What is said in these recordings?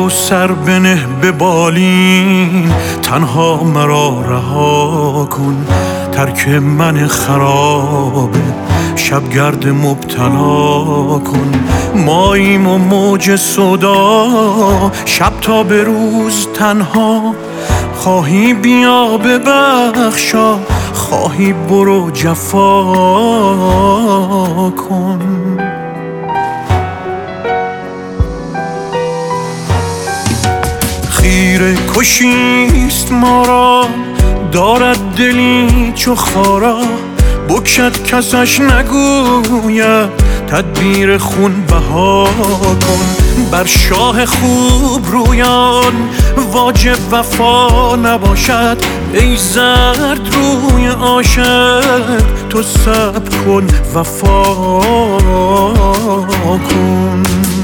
تو سر بنه به بالین، تنها مرا رها کن. ترک من خرابه، شبگرد مبتلا کن. ماییم و موج صدا، شب تا به روز تنها. خواهی بیا ببخشا، خواهی برو جفا کن. خیره کشیست ما را، دارد دلی چو خارا. بکشد کسش نگوید، تدبیر خون بها کن. بر شاه خوب رویان واجب وفا نباشد. ای زرد روی عاشق تو صبر کن وفا کن.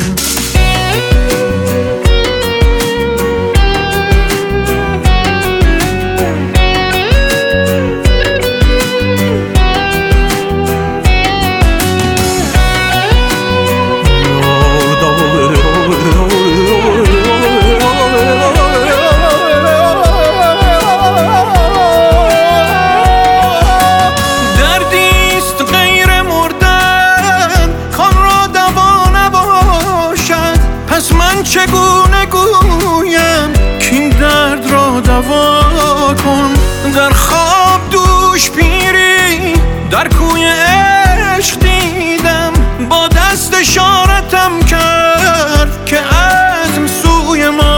چگونه گویم کین درد را دوا کن. در خواب دوش پیری در کوی عشق دیدم، با دست اشارتم کرد که عزم سوی ما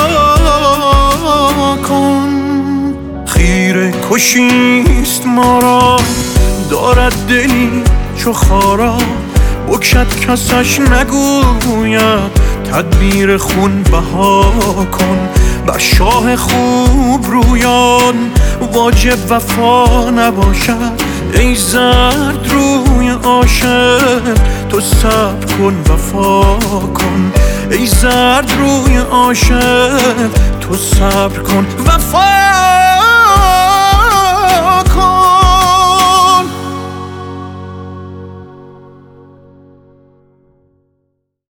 کن. خیره کشیست ما را، دارد دلی چو خارا. بکشد کسش نگوید، تدبیر خون بها کن. بر شاه خوب رویان واجب وفا نباشد. ای زرد روی عاشق تو صبر کن وفا کن. ای زرد روی عاشق تو صبر کن وفا